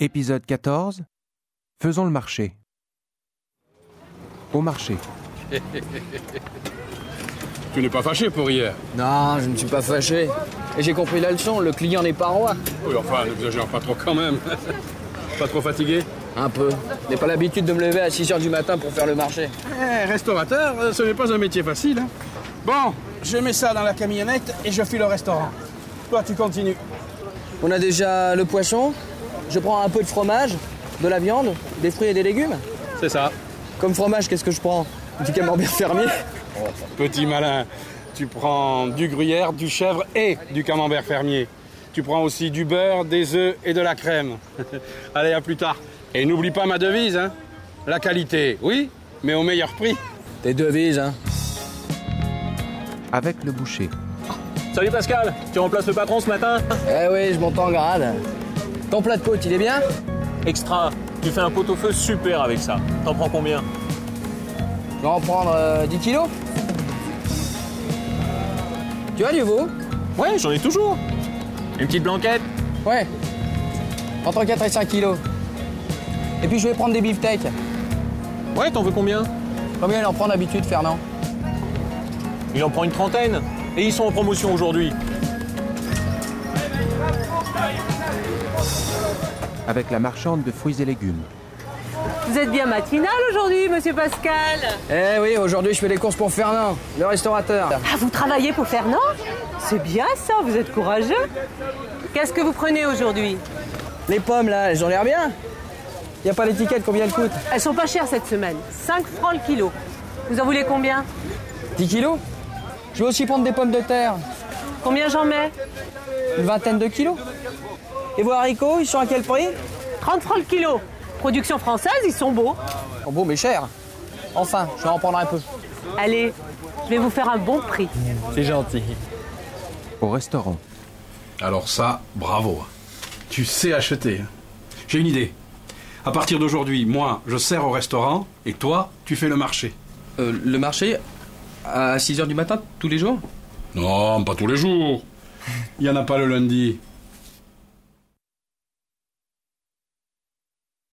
Épisode 14. Faisons le marché. Au marché. Tu n'es pas fâché pour hier? Non, je ne suis pas fâché. Et j'ai compris la leçon, le client n'est pas roi. Oui, enfin, n'exagère pas trop quand même. Pas trop fatigué? Un peu. Je n'ai pas l'habitude de me lever à 6h du matin pour faire le marché. Restaurateur, ce n'est pas un métier facile. Hein. Bon, je mets ça dans la camionnette et je file au restaurant. Toi, tu continues. On a déjà le poisson. Je prends un peu de fromage, de la viande, des fruits et des légumes. C'est ça. Comme fromage, qu'est-ce que je prends? Du camembert fermier. Oh, petit malin, tu prends du gruyère, du chèvre et du camembert fermier. Tu prends aussi du beurre, des œufs et de la crème. Allez, à plus tard. Et n'oublie pas ma devise, hein. La qualité, oui, mais au meilleur prix. Tes devises, hein. Avec le boucher. Salut Pascal, tu remplaces le patron ce matin? Eh oui, je monte en grade. Ton plat de côte, il est bien? Extra, tu fais un pot-au-feu super avec ça. T'en prends combien? Je vais en prendre 10 kilos. Tu as du veau? Ouais, j'en ai toujours. Une petite blanquette? Ouais. Entre 4 et 5 kilos. Et puis je vais prendre des beefsteaks. Ouais, t'en veux combien? Combien il en prend d'habitude, Fernand? Il en prend une trentaine. Et ils sont en promotion aujourd'hui. Avec la marchande de fruits et légumes. Vous êtes bien matinal aujourd'hui, monsieur Pascal? Eh oui, aujourd'hui je fais les courses pour Fernand, le restaurateur. Ah, vous travaillez pour Fernand? C'est bien ça, vous êtes courageux. Qu'est-ce que vous prenez aujourd'hui? Les pommes là, elles ont l'air bien. Y a pas l'étiquette combien elles coûtent? Elles sont pas chères cette semaine, 5 francs le kilo. Vous en voulez combien? 10 kilos? Je vais aussi prendre des pommes de terre. Combien j'en mets? Une vingtaine de kilos. Et vos haricots, ils sont à quel prix? 30 francs le kilo. Production française, ils sont beaux. Oh bon, mais cher. Enfin, je vais en prendre un peu. Allez, je vais vous faire un bon prix. C'est gentil. Au restaurant. Alors ça, bravo. Tu sais acheter. J'ai une idée. À partir d'aujourd'hui, moi, je sers au restaurant et toi, tu fais le marché. Le marché à 6h du matin, tous les jours? Non, pas tous les jours. Il n'y en a pas le lundi.